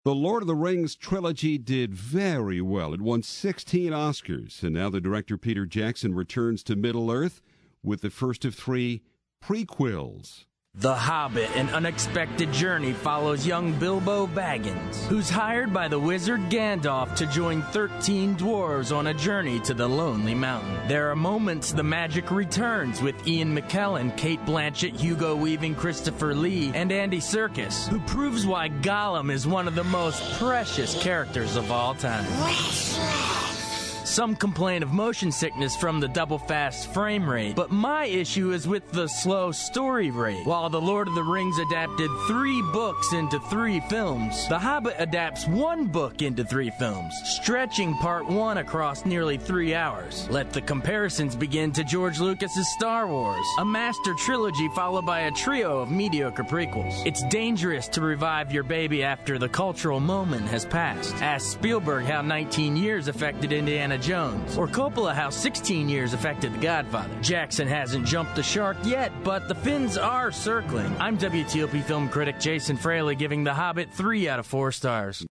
The Lord of the Rings trilogy did very well. It won 16 Oscars, and now the director Peter Jackson returns to Middle-earth with the first of 3 prequels. The Hobbit, an unexpected journey follows young Bilbo Baggins, who's hired by the wizard Gandalf to join 13 dwarves on a journey to the Lonely Mountain. There are moments the magic returns with Ian McKellen, Cate Blanchett, Hugo Weaving, Christopher Lee, and Andy Serkis, who proves why Gollum is one of the most precious characters of all time. Some complain of motion sickness from the double-fast frame rate, but my issue is with the slow story rate. While The Lord of the Rings adapted 3 books into 3 films, The Hobbit adapts 1 book into 3 films, stretching Part 1 across nearly 3 hours. Let the comparisons begin to George Lucas's Star Wars, a master trilogy followed by a trio of mediocre prequels. It's dangerous to revive your baby after the cultural moment has passed. Ask Spielberg how 19 years affected Indiana Jones, or Coppola how 16 years affected The Godfather. Jackson hasn't jumped the shark yet, but the fins are circling. I'm WTOP film critic Jason Fraley, giving The Hobbit 3 out of 4 stars.